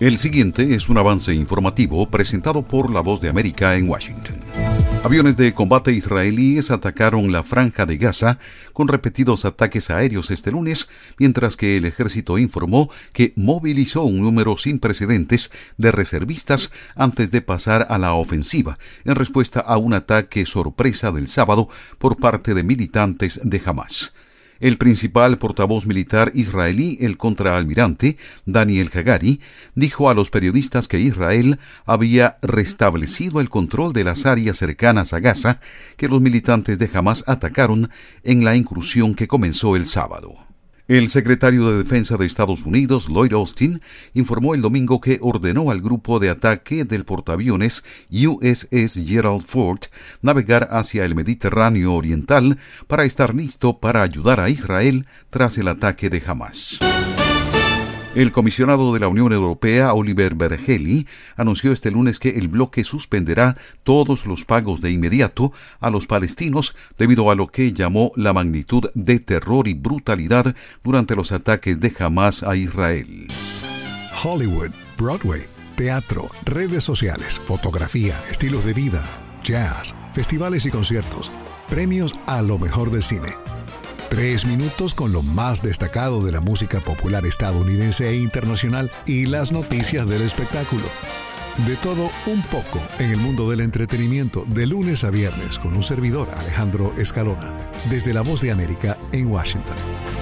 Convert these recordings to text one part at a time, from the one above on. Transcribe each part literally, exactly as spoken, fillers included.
El siguiente es un avance informativo presentado por La Voz de América en Washington. Aviones de combate israelíes atacaron la Franja de Gaza con repetidos ataques aéreos este lunes, mientras que el ejército informó que movilizó un número sin precedentes de reservistas antes de pasar a la ofensiva, en respuesta a un ataque sorpresa del sábado por parte de militantes de Hamás. El principal portavoz militar israelí, el contraalmirante Daniel Hagari, dijo a los periodistas que Israel había restablecido el control de las áreas cercanas a Gaza que los militantes de Hamás atacaron en la incursión que comenzó el sábado. El secretario de Defensa de Estados Unidos, Lloyd Austin, informó el domingo que ordenó al grupo de ataque del portaaviones U S S Gerald Ford navegar hacia el Mediterráneo Oriental para estar listo para ayudar a Israel tras el ataque de Hamás. El comisionado de la Unión Europea, Oliver Bergeli, anunció este lunes que el bloque suspenderá todos los pagos de inmediato a los palestinos debido a lo que llamó la magnitud de terror y brutalidad durante los ataques de Hamás a Israel. Hollywood, Broadway, teatro, redes sociales, fotografía, estilos de vida, jazz, festivales y conciertos, premios a lo mejor del cine. Tres minutos con lo más destacado de la música popular estadounidense e internacional y las noticias del espectáculo. De todo un poco en el mundo del entretenimiento de lunes a viernes con un servidor, Alejandro Escalona, desde La Voz de América en Washington.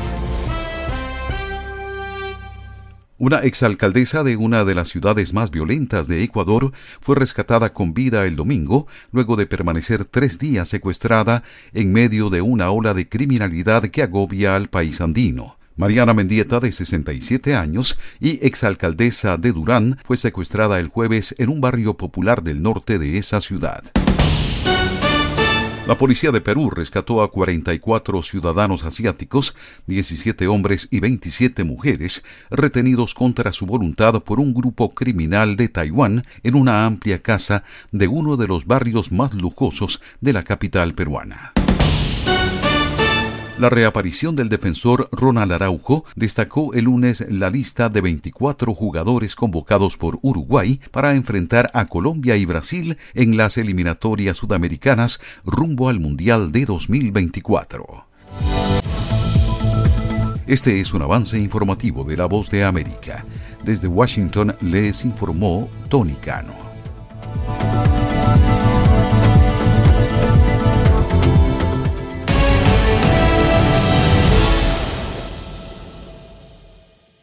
Una exalcaldesa de una de las ciudades más violentas de Ecuador fue rescatada con vida el domingo, luego de permanecer tres días secuestrada en medio de una ola de criminalidad que agobia al país andino. Mariana Mendieta, de sesenta y siete años y exalcaldesa de Durán, fue secuestrada el jueves en un barrio popular del norte de esa ciudad. La policía de Perú rescató a cuarenta y cuatro ciudadanos asiáticos, diecisiete hombres y veintisiete mujeres, retenidos contra su voluntad por un grupo criminal de Taiwán en una amplia casa de uno de los barrios más lujosos de la capital peruana. La reaparición del defensor Ronald Araujo destacó el lunes la lista de veinticuatro jugadores convocados por Uruguay para enfrentar a Colombia y Brasil en las eliminatorias sudamericanas rumbo al Mundial de dos mil veinticuatro. Este es un avance informativo de La Voz de América. Desde Washington les informó Tony Cano.